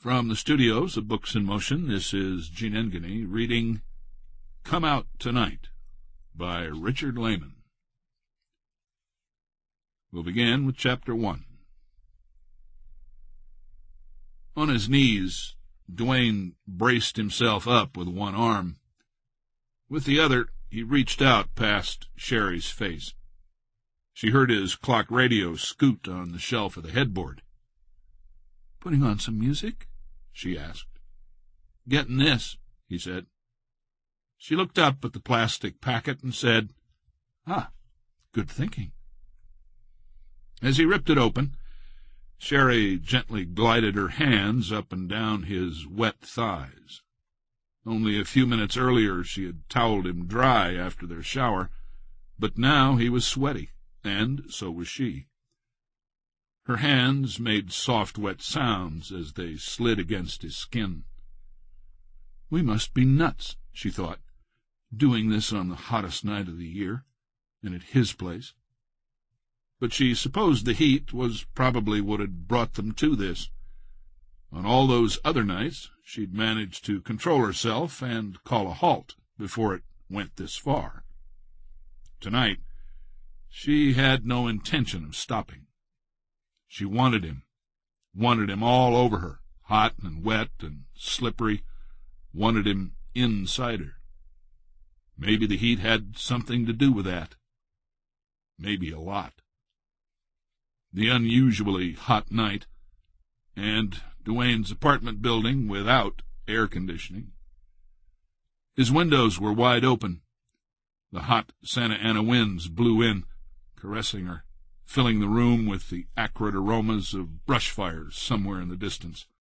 From the studios of Books in Motion, this is Gene Engany reading Come Out Tonight by Richard Lehman. We'll begin with Chapter 1. On his knees, Duane braced himself up with one arm. With the other, he reached out past Sherry's face. She heard his clock radio scoot on the shelf of the headboard. "Putting on some music?" she asked. "Getting this," he said. She looked up at the plastic packet and said, "Ah, good thinking." As he ripped it open, Sherry gently glided her hands up and down his wet thighs. Only a few minutes earlier she had toweled him dry after their shower, but now he was sweaty, and so was she. Her hands made soft, wet sounds as they slid against his skin. "We must be nuts," she thought, "doing this on the hottest night of the year, and at his place." But she supposed the heat was probably what had brought them to this. On all those other nights she'd managed to control herself and call a halt before it went this far. Tonight she had no intention of stopping. She wanted him all over her, hot and wet and slippery, wanted him inside her. Maybe the heat had something to do with that. Maybe a lot. The unusually hot night, and Duane's apartment building without air conditioning. His windows were wide open. The hot Santa Ana winds blew in, caressing her, filling the room with the acrid aromas of brush fires somewhere in the distance.